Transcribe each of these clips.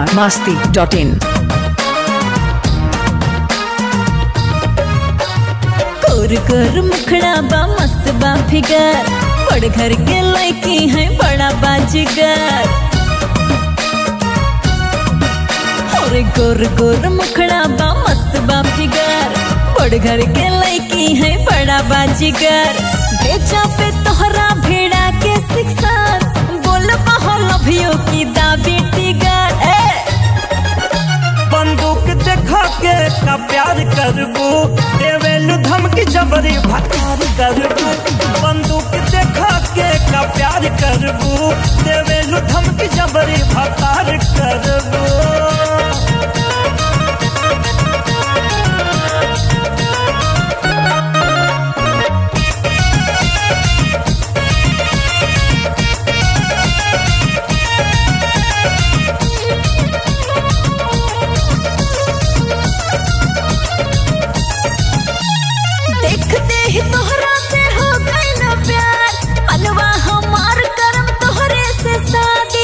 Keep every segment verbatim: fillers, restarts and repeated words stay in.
Bihar Masti dot इन। कोर कोर मुखड़ा बा मस्त बा फिगर, बड़ घर के लड़की है बड़ा बाजीगर। और गोर गोर मुखड़ा बा मस्त बा फिगर, बड़ घर के लड़की है बड़ा बाजीगर। बेचा पे तोहरा भेड़ा के शिक्षा, बोल बहो लभियो की दाबी टिगर। बंदूक देखा के का प्यार करबू, देवेलु धमकी जबरी भकार करबू। बंदूक देखा के का प्यार करबू, देवेलु धमकी जबरी भकार करबू। देखते ही तोहरा से हो गई ना प्यार, मनवा हमार करम तोहरे से शादी।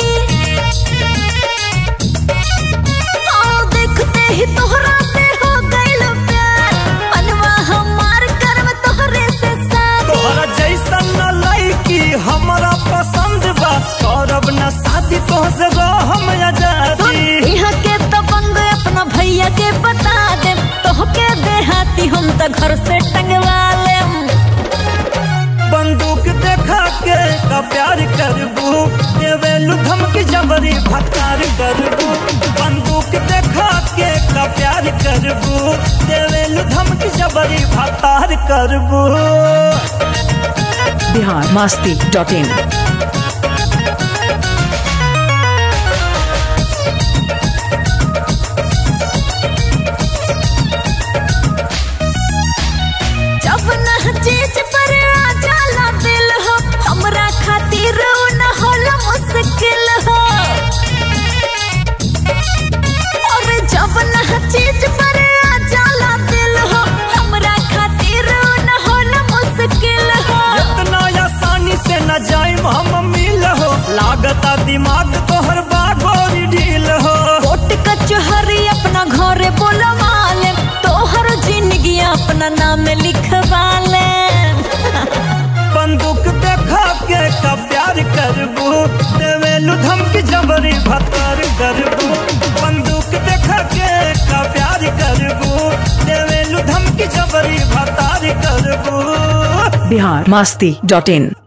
आओ देखते ही तोहरा से हो गई ना प्यार, मनवा हमार करम तोहरे से शादी। तोहरा जैसन न लड़की हमरा पसंद बा, करब न शादी तोहसे रहम आजादी। यहाँ के दबंग अपना भैया के बता दे, तोहके देहाती हम तो घर से टंगवा लेम। बंदूक देखा के का प्यार करबू, देवेलु धमकी जबरी भकार करबू। बंदूक देखा के का प्यार करबू, देवेलु धमकी जबरी भकार करबू। Bihar Masti dot in. जब न चीज पर आ जाला दिल हो, हमरा खातिर न होला मुश्किल हो। और जब न चीज पर आ जाला दिल हो, हमरा खातिर न होला मुश्किल हो। इतना आसानी से न जाइम हम मिल हो, लागता दिमाग तोहर बागोरी ढील हो। कोर्ट कचहरी अपना घरे बोलवा ले, तोहर जिंदगी अपना नाम लिखवा ले। बंदूक देखा के का प्यार करबू, देवेलु धमकी जबरी भकार करबू। बंदूक देखा के का प्यार करबू, देवेलु धमकी जबरी भकार करबू। बिहार मस्ती डॉट इन।